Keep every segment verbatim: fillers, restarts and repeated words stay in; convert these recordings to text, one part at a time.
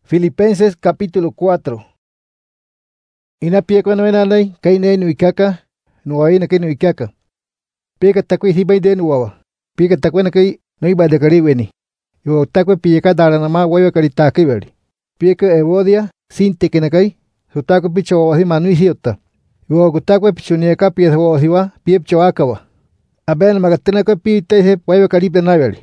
Filipenses capítulo cuatro. Ina pieko no enalay kay ne nuikaka nuay na kay nuikaka. Pika takwe hibay de nuwa. Pika takwe na kay nuiba de kariweni. Yo takwe pika dara na ma wayo karita kiberi. Pika evodia sinte que na kay su takwe picho wa hima nuisiota. Yo takwe pichunieka pieza wa hiwa piepcho akawa. Aben magatena kay pite he wayo karita naberi.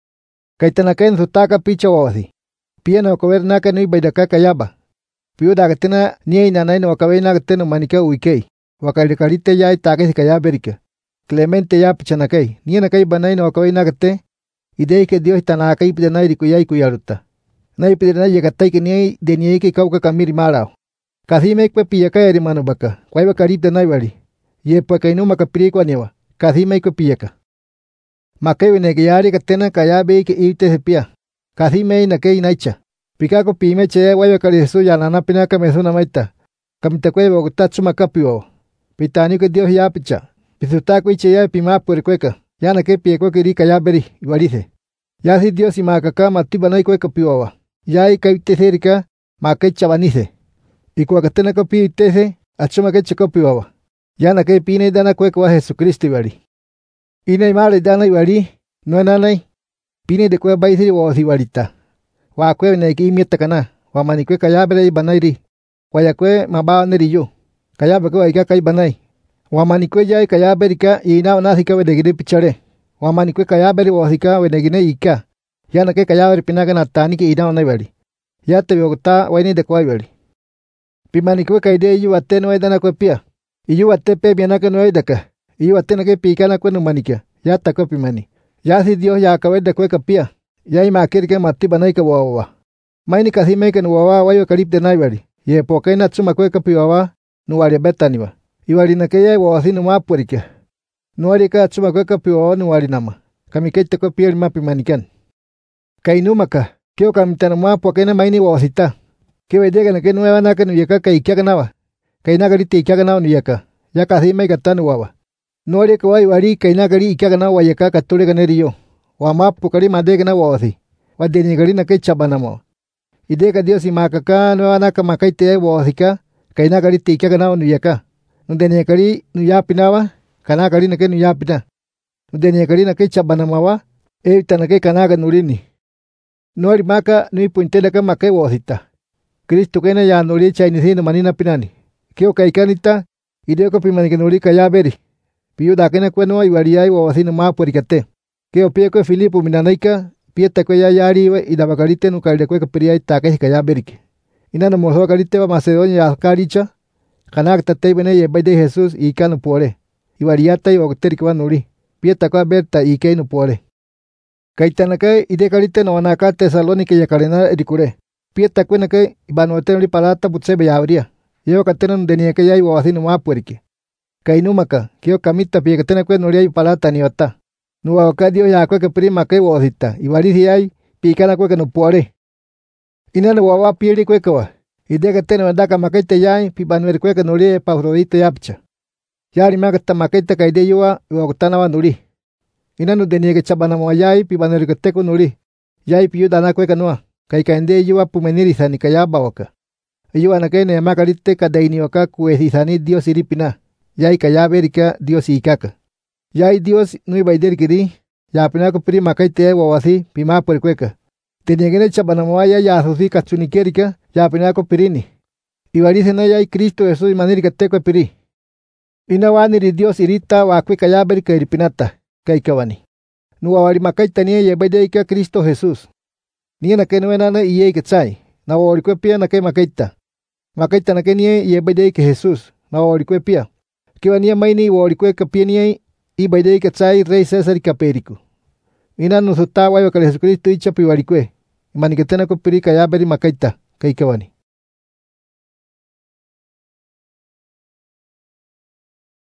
Kay tanakain su taka picho wa hi. Piano cover naka no iba daka kayaba. Pio da gatena ni na nai no kabe na gatena manika uikei. Wakali karite ya itake kayaberika. Clemente ya pichanakai. Ni na kai banai no kabe na gate. Idei que Dios tanaka ipde nai rikuyai kuyaruta. Nai pide nai yagatai que ni de ni que kauka kamiri marao. Kadime kwe piyaka eri manu baka. Kwaiba karite nai bari. Ye pa kainu makapiri kwa niwa. Kadime kwe piyaka. Makai wenegiyari gatena kayabe ke ite sepia. Kadime na kei naicha. Pikako pime che wayo kari Jesús ya nana pinaka mesuna maita. Kamitakwe bogutatsu makapio. Pitani que Dios ya picha. Pisutako iche ya pima puercueca. Ya na que pieko que rika ya beri igualice. Ya si Dios y makaka matiba na ikueka piwa. Ya i kaite cerca makecha banice. Y cuacatena copi itese achuma que checopiwa. Ya na que pine dana cueca wa Jesucristo bari. Ina imare dana ibari no nanai. Pine de kwe baisi wa sibarita. Wa kwe ne ki mieta kana. Wa manikwe kayabere banairi. Wa ya kwe mabao neriyo. Kayabe kwe ika kai banai. Wa manikwe ya kayabere ka ina na sika we degire pichare. Wa manikwe kayabere wa sika we degine ika. Ya na ke kayabere pinaka na tani ki ina na bari. Ya te yogta wa ni de kwa bari. Pi manikwe kaide yu ate no edana kwe pia. Iyu ate pe bianaka no edaka. Iyu ate na ke pika na kwe no manikia. Ya ta kwe pi mani. Ya si Dios ya acabé de cueca pia. Ya ima kiri que mati banai que wawa. Maini kasi me que no wawa wayo karip de naibari. Ye poke na tsuma cueca piwawa no waria betaniwa. Iwari na que ya wawa si no ma puerike. No waria ka tsuma cueca piwawa no wari nama. Kami que te copia el mapi manikan. Kainumaka. Kio kamitana ma poke na maini wawasita. Kio edega na que no eva na que no yaka ka ikiaga nawa. Kainagarite ikiaga nawa no yaka. Ya kasi me gatanu wawa. No waria que wai wari kainagari ikiaga nawa yaka katore ganeri yo. Wa mapu kari madega na wawasi. Wa denigari na kay chabanamo. Ideka Dios y makaka no anaka makaite wawasika. Kainagari te ikiaga nawa no yaka. No denigari no yapinawa. Kanagari na kay no yapina. No denigari na kay chabanamawa. Evita na kay kanaga nurini. No ari maka no ipuntela ka makay wawasita. Kristo kena ya nuri chainisi no manina pinani. Kio kaikanita. Ideko pimani nuri kayaberi. Piyo dakena kweno iwaria wawasi no ma puerikate. Keo pie kwe Filipo minanaika, pie takwe ya yari y la bacarite no calde kwe kapiria itaque y kaya berike. Ina no mozo bacarite va Macedonia ya karicha, kanak tatei bene ye baide Jesús y kanu pore. Iwariata y bacteri kwa nuri, pie takwa berta y kei no pore. Kaitanake y de karite no anaka Tesalónica y karena erikure. Pie takwe nake ibanote no palata putse be abria. Yo katena no denia que ya iba así no ma puerike. Kainumaka, kio kamita pie katena kwe no ria palata ni ota. No acá Dios ya que prima que wosita. Y varisi hay picana que no puede. Y no lo va a pierdi que va. Y de que tiene verdad que maquete ya y pipanuer que no le paurodito yapcha. Ya ni más que esta maquete que de yo a octana banduri. Y no tenía que chabanamo allá y pipanuer que te con uri. Ya y piu dana que no. Que caende yo a pumeniriza ni calla baboca. Y yo a que ne macarite que de inioca cuesizani Dios iripina. Ya y calla verica Dios y caca. Ya hay Dios no iba a ir kiri, ya apenas que prima que te hago así, pima por cueca. Tenía que echar panamoya ya así cachunikérica, ya apenas que pirini. Y varicen allá hay Cristo Jesús y manera que te que piri. Y no va ni Dios irita o a cueca ya ver que iripinata, que hay que vani. No va a makai tenía ya ve que Cristo Jesús. Ni en aquel no era nada y que tsai, no va a cuepia na que makaita. Makaita na que ni y ve que Jesús, no va a cuepia. Que venía maini o a cueca pieni. Y baide que tsai rey César y capérico. Ina nos otaba yo que Jesucristo y chapibaricue. Maniketena ko pirika ya beri makaita, kai kawani.